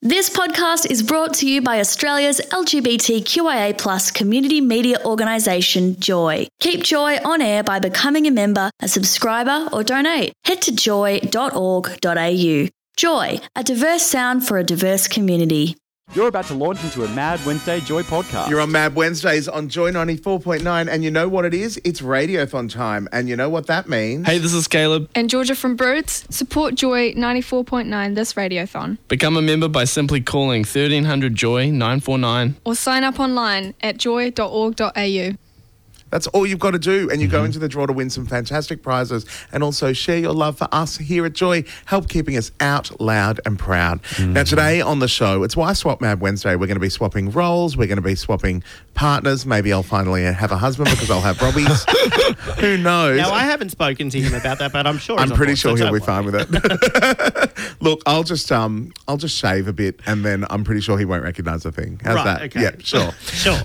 This podcast is brought to you by Australia's LGBTQIA+ community media organisation, Joy. Keep Joy on air by becoming a member, a subscriber or donate. Head to joy.org.au. Joy, a diverse sound for a diverse community. You're about to launch into a Mad Wednesday Joy podcast. You're on Mad Wednesdays on Joy 94.9, and you know what it is? It's Radiothon time, and you know what that means? Hey, this is Caleb. And Georgia from Broods. Support Joy 94.9 this Radiothon. Become a member by simply calling 1300 Joy 949. Or sign up online at joy.org.au. That's all you've got to do, and you go into the draw to win some fantastic prizes and also share your love for us here at Joy. Help keeping us out loud and proud. Now, today on the show, it's Why Swap Mad Wednesday. We're going to be swapping roles. We're going to be swapping partners. Maybe I'll finally have a husband because I'll have Robbie's. Who knows? Now, I haven't spoken to him about that, but I'm sure I'm he's pretty on sure board, so he'll be don't fine worry. with it. Look, I'll just shave a bit, and then I'm pretty sure he won't recognise a thing. How's Right, that? okay. Yeah, sure. Sure.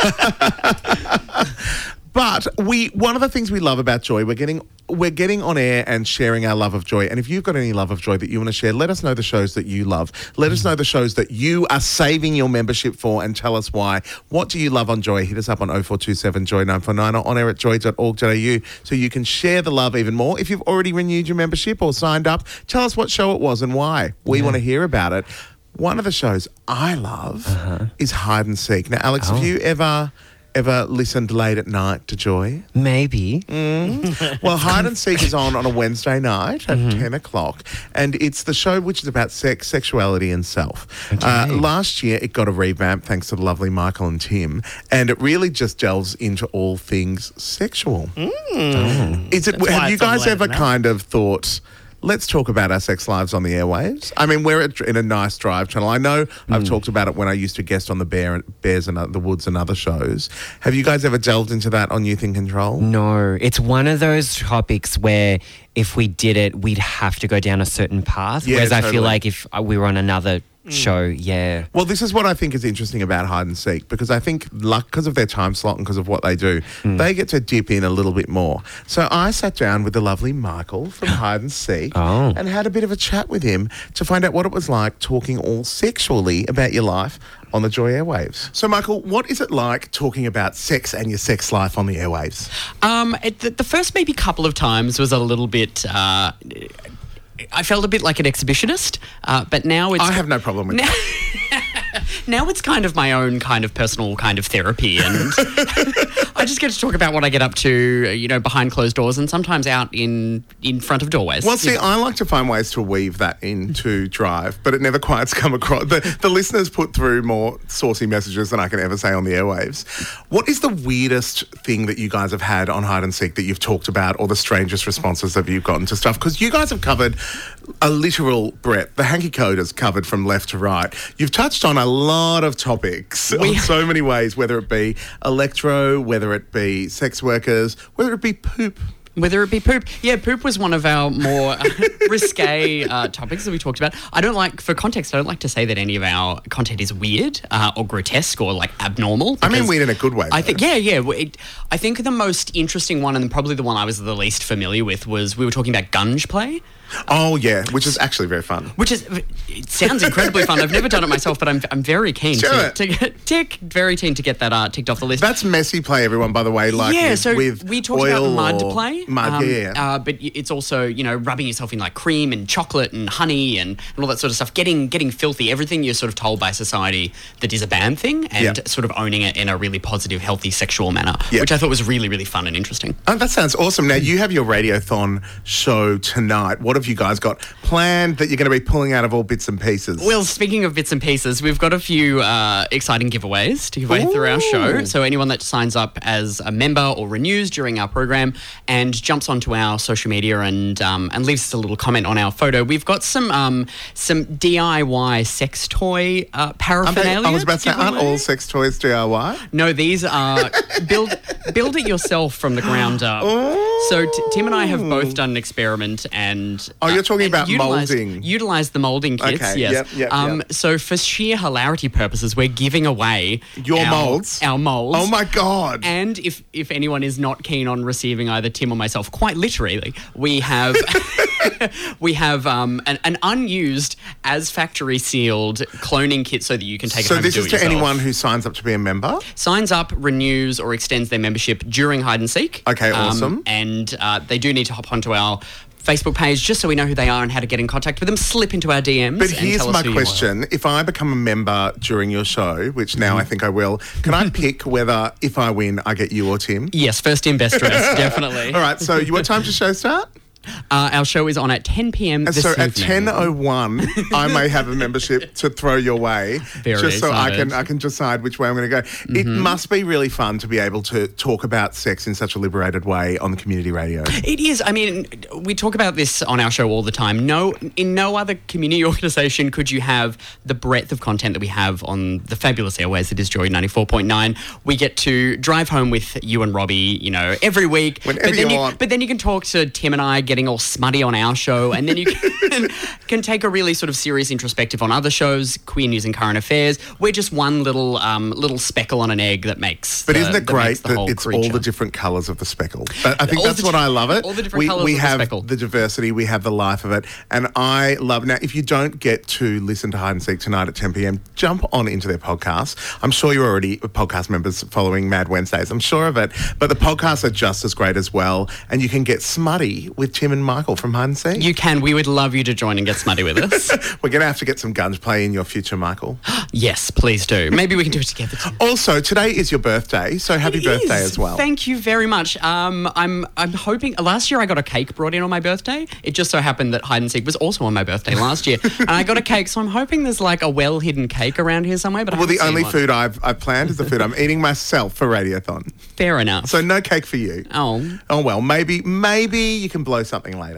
But one of the things we love about Joy, we're getting on air and sharing our love of Joy. And if you've got any love of Joy that you want to share, let us know the shows that you love. Let us know the shows that you are saving your membership for, and tell us why. What do you love on Joy? Hit us up on 0427 Joy 949 or on air at joy.org.au so you can share the love even more. If you've already renewed your membership or signed up, tell us what show it was and why. We want to hear about it. One of the shows I love is Hide and Seek. Now, Alex, have you ever listened late at night to Joy? Maybe. Well, Hide and Seek is on a Wednesday night at 10 o'clock, and it's the show which is about sex, sexuality and self. Last year, it got a revamp thanks to the lovely Michael and Tim, and it really just delves into all things sexual. Is it? That's why Have you it's on guys late ever at night. kind of thought, let's talk about our sex lives on the airwaves? I mean, we're in a nice drive channel. I know I've talked about it when I used to guest on the Bears and the Woods and other shows. Have you guys ever delved into that on Youth in Control? No, it's one of those topics where if we did it, we'd have to go down a certain path. Yeah, Whereas I feel totally. like if we were on another show, yeah. Well, this is what I think is interesting about Hide and Seek, because I think, because of their time slot and because of what they do, they get to dip in a little bit more. So I sat down with the lovely Michael from Hide and Seek and had a bit of a chat with him to find out what it was like talking all sexually about your life on the Joy airwaves. So, Michael, what is it like talking about sex and your sex life on the airwaves? The first maybe couple of times was a little bit... I felt a bit like an exhibitionist, but now it's... I have no problem with that. Now it's kind of my own kind of personal kind of therapy, and I just get to talk about what I get up to, behind closed doors and sometimes out in front of doorways. Well, see, I like to find ways to weave that into Drive, but it never quite come across. The listeners put through more saucy messages than I can ever say on the airwaves. What is the weirdest thing that you guys have had on Hide and Seek that you've talked about, or the strangest responses that you've gotten to stuff? Because you guys have covered a literal breadth. The hanky coder's covered from left to right. You've touched on a lot of topics in so many ways, whether it be electro, whether it be sex workers, whether it be poop. Whether it be poop. Yeah, poop was one of our more risque topics that we talked about. For context, I don't like to say that any of our content is weird or grotesque or abnormal. I mean weird in a good way. I think, I think the most interesting one, and probably the one I was the least familiar with, was we were talking about gunge play. Oh, yeah, which is actually very fun. It sounds incredibly fun. I've never done it myself, but I'm very keen very keen to get that ticked off the list. That's messy play, everyone, by the way. With we talked oil about mud or play. But it's also, rubbing yourself in cream and chocolate and honey and all that sort of stuff. Getting filthy. Everything you're sort of told by society that is a bad thing, and sort of owning it in a really positive, healthy, sexual manner, which I thought was really, really fun and interesting. Oh, that sounds awesome. Now, you have your Radiothon show tonight. What have you guys got planned that you're going to be pulling out of all bits and pieces? Well, speaking of bits and pieces, we've got a few exciting giveaways to give away through our show. So anyone that signs up as a member or renews during our program and jumps onto our social media and leaves us a little comment on our photo, we've got some DIY sex toy paraphernalia. I was about to say, aren't all sex toys DIY? No, these are build it yourself from the ground up. So Tim and I have both done an experiment and... you're talking about moulding. Utilise the moulding kits, okay. yes. Yep. So for sheer hilarity purposes, we're giving away... Your moulds? Our moulds. Oh, my God. And if anyone is not keen on receiving either Tim or myself, quite literally, we have... we have an unused as factory sealed cloning kit so that you can take it So home this and is do it to yourself. anyone who signs up to be a member? Signs up, renews, or extends their membership during Hide and Seek. Okay, awesome. And they do need to hop onto our Facebook page just so we know who they are and how to get in contact with them. Slip into our DMs. But and here's tell us my who you are. question. If I become a member during your show, which now I think I will, can I pick whether, if I win, I get you or Tim? Yes, first in, best dressed, definitely. All right, so what time does the show start? Our show is on at 10 p.m. this So evening. at 10:01, I may have a membership to throw your way, Very just so excited. I can decide which way I'm going to go. It must be really fun to be able to talk about sex in such a liberated way on the community radio. It is. I mean, we talk about this on our show all the time. In no other community organisation could you have the breadth of content that we have on the fabulous airways that is Joy 94.9. We get to drive home with you and Robbie, every week. Whenever you want. But then you can talk to Tim and I getting all smutty on our show, and then you can take a really sort of serious introspective on other shows, queer news and current affairs. We're just one little speckle on an egg that makes. But isn't it great makes the that whole it's all creature. the different colours of the speckle? I think All that's the what I love it. all the different colours we of the have speckle. the diversity, we have the life of it, and I love. Now, if you don't get to listen to Hide and Seek tonight at 10 p.m, jump on into their podcast. I'm sure you're already podcast members following Mad Wednesdays. I'm sure of it. But the podcasts are just as great as well, and you can get smutty with Tim and Michael from Hide and Seek. You can. We would love you to join and get smutty with us. We're going to have to get some guns play in your future, Michael. Yes, please do. Maybe we can do it together too. Also, today is your birthday, so happy It birthday is. as well. Thank you very much. I'm hoping. Last year I got a cake brought in on my birthday. It just so happened that Hide and Seek was also on my birthday last year, and I got a cake. So I'm hoping there's like a well hidden cake around here somewhere. But I Well, the haven't only seen food I've planned is the food I'm eating myself for Radiothon. Fair enough. So no cake for you. Oh, Oh well, maybe you can blow something later.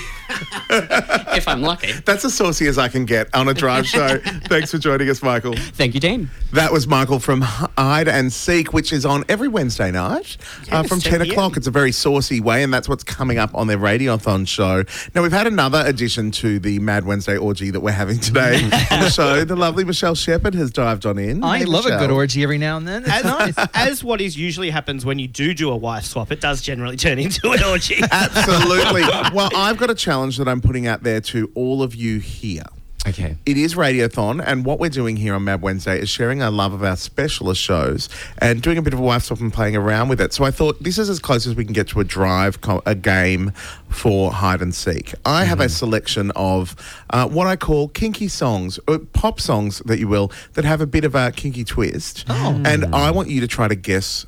if I'm lucky. That's as saucy as I can get on a drive show. Thanks for joining us, Michael. Thank you, Dean. That was Michael from Hide and Seek, which is on every Wednesday night from 10 10 o'clock. It's a very saucy way, and that's what's coming up on their Radiothon show. Now, we've had another addition to the Mad Wednesday orgy that we're having today on the show. The lovely Michelle Shepherd has dived on in. I Hey, love a Michelle. good orgy every now and then. It's nice. As what is usually happens when you do a wife swap, it does generally turn into an orgy. Absolutely. Well, I've got a challenge that I'm putting out there to all of you here. Okay. It is Radiothon, and what we're doing here on Mad Wednesday is sharing our love of our specialist shows and doing a bit of a wife swap and playing around with it. So I thought this is as close as we can get to a game for Hide and Seek. I have a selection of what I call kinky songs, or pop songs that you will, that have a bit of a kinky twist. And I want you to try to guess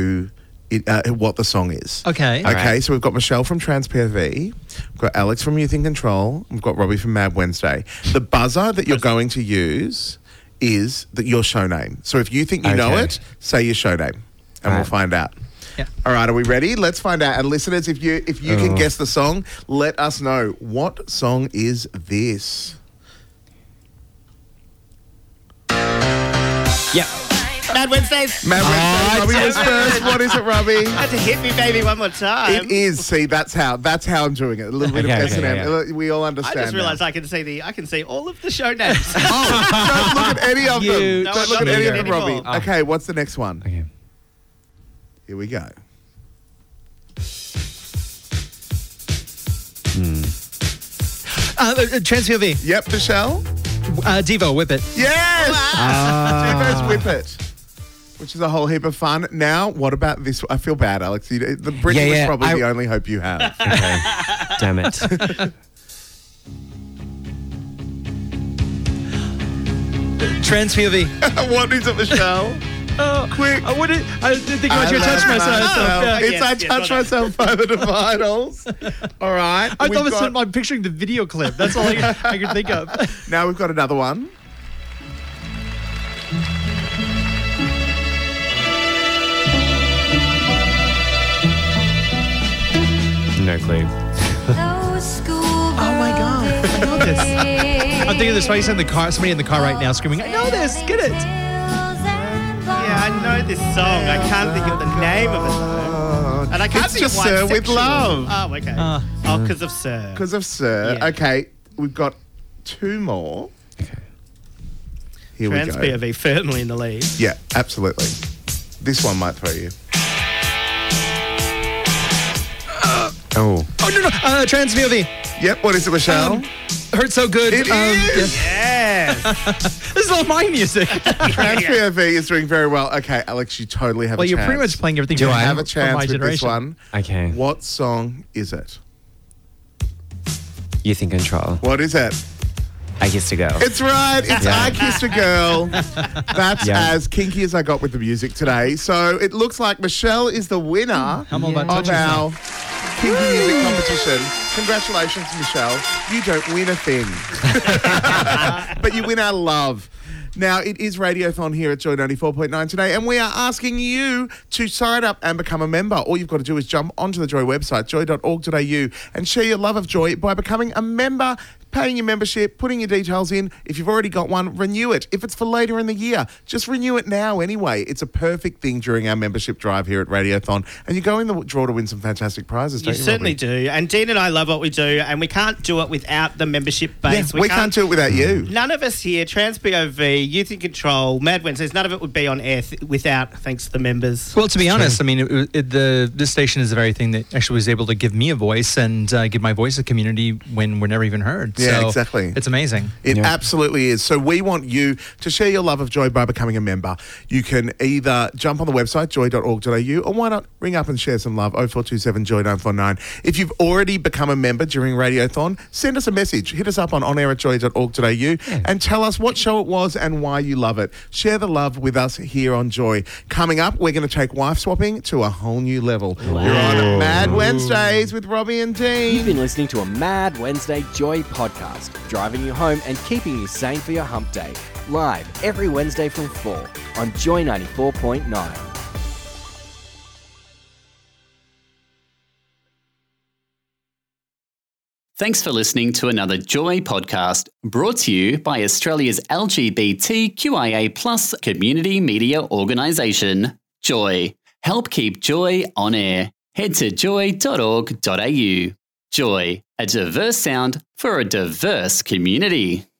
what the song is. Okay. Okay, so we've got Michelle from Trans POV, we've got Alex from Youth in Control, we've got Robbie from Mad Wednesday. The buzzer that you're going to use is your show name. So if you think you know Okay. it, say your show name, and we'll Right. find out. Yeah. All right, are we ready? Let's find out. And listeners, if you can guess the song, let us know. What song is this? Yeah. Mad Wednesdays. Mad Wednesday. Robbie was first. What is it, Robbie? Had to hit me, baby, one more time. It is. See, that's how I'm doing it. A little bit Okay, of S&M. okay, We all I understand. just realised now. I can see all of the show names. Oh, don't look at any of them. You- No, Don't I'm look at not any of looking them, Robbie. anymore. Okay, what's the next one? Okay. Here we go. Trans POV. Yep, Michelle. Devo, whip it. Yes! Devo's Whip It. Which is a whole heap of fun. Now, what about this? I feel bad, Alex. The Britney was probably the only hope you have. Okay. Damn it. Trans POV. What is it, Michelle? Quick. I didn't think I was going to touch myself. Yeah. It's Yes, I yes, touch well myself by the dividals. All right. I we've thought got- I'm picturing the video clip. That's all I could think of. Now we've got another one. No clue. Oh my God. I know this. I'm thinking there's somebody in the car right now screaming, I know this. Get it. Yeah, I know this song. I can't think of the name of it though. And I can't It's think just of why Sir it's with sexual. Love. Oh, okay. Oh, because of Sir. Because of Sir. Yeah. Okay, we've got two more. Here Trans we go. POV firmly in the lead. Yeah, absolutely. This one might throw you. Oh. no. Trans VOV. Yep. What is it, Michelle? Hurt so good. It is. Yes. This is all my music. Trans POV is doing very well. Okay, Alex, you totally have a chance. Well, you're pretty much playing everything. Do I have a from chance my with generation. this one. Okay. What song is it? Youth in Control. What is it? I Kissed a Girl. It's right. It's Yeah. I Kissed a Girl. That's Yeah. as kinky as I got with the music today. So it looks like Michelle is the winner I'm all about of touching our kinky music competition. Congratulations, Michelle. You don't win a thing. But you win our love. Now, it is Radiothon here at Joy 94.9 today, and we are asking you to sign up and become a member. All you've got to do is jump onto the Joy website, joy.org.au, and share your love of Joy by becoming a member, paying your membership, putting your details in. If you've already got one, renew it. If it's for later in the year, just renew it now anyway. It's a perfect thing during our membership drive here at Radiothon, and you go in the draw to win some fantastic prizes, don't You you, certainly Robbie? do. And Dean and I love what we do, and we can't do it without the membership base. Yeah, we can't do it without you. None of us here, Trans POV, Youth in Control, Mad Wednesdays, none of it would be on air without thanks to the members. Well, to be honest, I mean, this station is the very thing that actually was able to give me a voice and give my voice a community when we're never even heard. Yeah, So exactly. It's amazing. It absolutely is. So we want you to share your love of Joy by becoming a member. You can either jump on the website, joy.org.au, or why not ring up and share some love, 0427 Joy 949. If you've already become a member during Radiothon, send us a message. Hit us up on onair at joy.org.au and tell us what show it was and why you love it. Share the love with us here on Joy. Coming up, we're going to take wife swapping to a whole new level. You're on Mad Wednesdays with Robbie and Dean. You've been listening to a Mad Wednesday Joy podcast, driving you home and keeping you sane for your hump day. Live every Wednesday from 4 on Joy 94.9. Thanks for listening to another Joy podcast brought to you by Australia's LGBTQIA+ community media organisation, Joy. Help keep Joy on air. Head to joy.org.au. Joy, a diverse sound for a diverse community.